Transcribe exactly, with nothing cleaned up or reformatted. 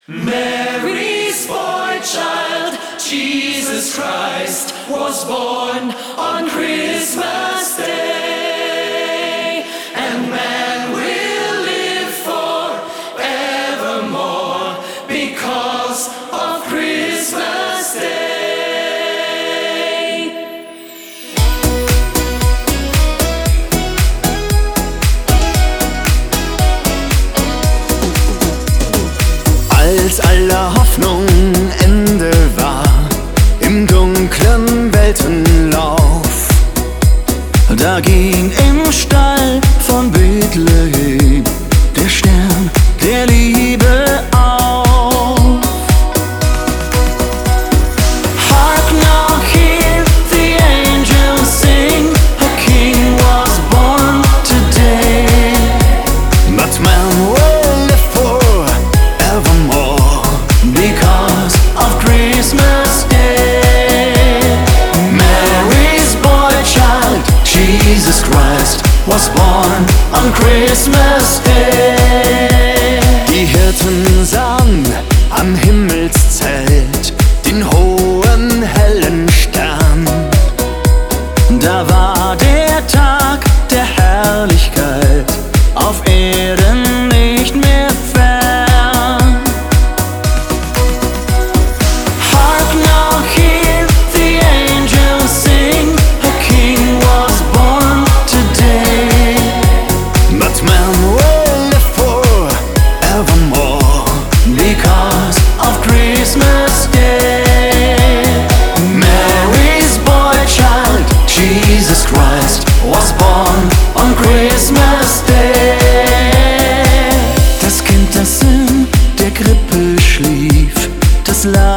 Mary's boy child, Jesus Christ, was born on Christmas Day, and man will live forevermore because of Christmas Day. Als aller Hoffnung Ende war im dunklen Weltenlauf, da ging im Stall von Bethlehem der Stern der Liebe auf. Hark now, hear the angels sing, a king was born today, but man will live forevermore because of Christmas Day. Mary's boy child, Jesus Christ, was born on Christmas Day. Die Hirten sahen am Himmelszelt den hohen hellen Stern. Da war der Tag der Herrlichkeit auf Erden nicht mehr fern. Hark now, hear the angels sing, a king was born today, but man will live forevermore because of Christmas Day. Mary's boy child, Jesus Christ, was born on Christmas Day. Das Kind, das in der Krippe schlief, das lag